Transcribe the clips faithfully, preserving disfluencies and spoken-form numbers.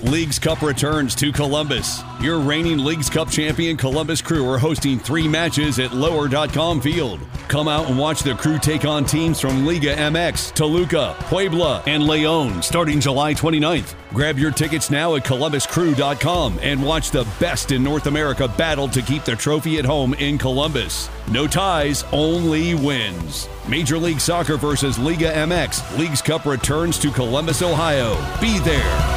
Leagues Cup returns to Columbus. Your reigning Leagues Cup champion Columbus Crew are hosting three matches at lower dot com Field. Come out and watch the Crew take on teams from Liga M X, Toluca, Puebla, and León starting July twenty-ninth. Grab your tickets now at columbus crew dot com and watch the best in North America battle to keep the trophy at home in Columbus. No ties, only wins. Major League Soccer versus Liga M X. Leagues Cup returns to Columbus, Ohio. Be there.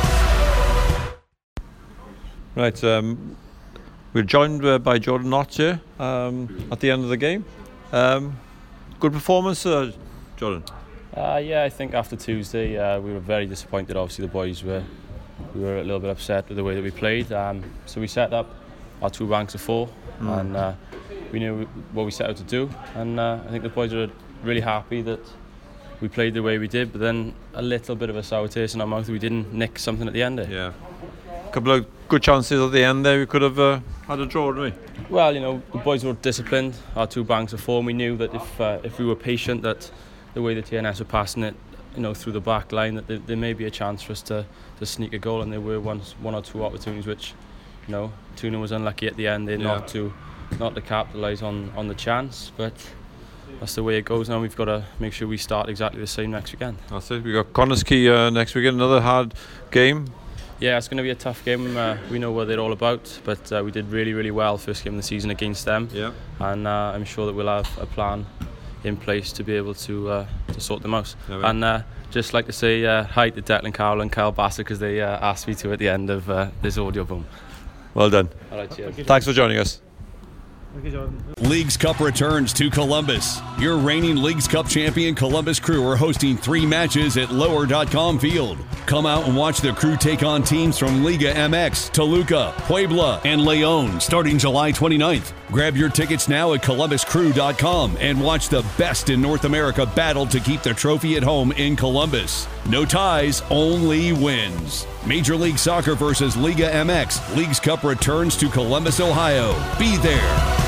Right, um, we're joined uh, by Jordan Knott here um, at the end of the game. Um, good performance, uh, Jordan? Uh, yeah, I think after Tuesday uh, we were very disappointed. Obviously the boys were we were a little bit upset with the way that we played. Um, so we set up our two ranks of four mm. and uh, we knew what we set out to do. And uh, I think the boys were really happy that we played the way we did, but then a little bit of a sour taste in our mouth. We didn't nick something at the end there. Yeah. Couple of good chances at the end there. We could have uh, had a draw, didn't we? Well, you know, the boys were disciplined. Our two banks of four, and we knew that if uh, if we were patient, that the way the T N S were passing it, you know, through the back line, that there, there may be a chance for us to, to sneak a goal. And there were one one or two opportunities which, you know, Tuna was unlucky at the end there yeah. not to not to capitalise on on the chance, but that's the way it goes now. We've got to make sure we start exactly the same next weekend. That's it. We got Connah's Quay uh, next weekend. Another hard game. Yeah, it's going to be a tough game. Uh, we know what they're all about, but uh, we did really, really well first game of the season against them. Yeah. And uh, I'm sure that we'll have a plan in place to be able to uh, to sort them out. Yeah, and uh, just like to say uh, hi to Declan Carroll and Kyle Bassett because they uh, asked me to at the end of uh, this audio boom. Well done. All right, cheers. Thanks for joining us. Leagues Cup returns to Columbus. Your reigning Leagues Cup champion Columbus Crew are hosting three matches at lower dot com Field. Come out and watch the Crew take on teams from Liga M X, Toluca, Puebla, and León starting July twenty-ninth. Grab your tickets now at columbus crew dot com and watch the best in North America battle to keep the trophy at home in Columbus. No ties, only wins. Major League Soccer versus Liga M X. Leagues Cup returns to Columbus, Ohio. Be there.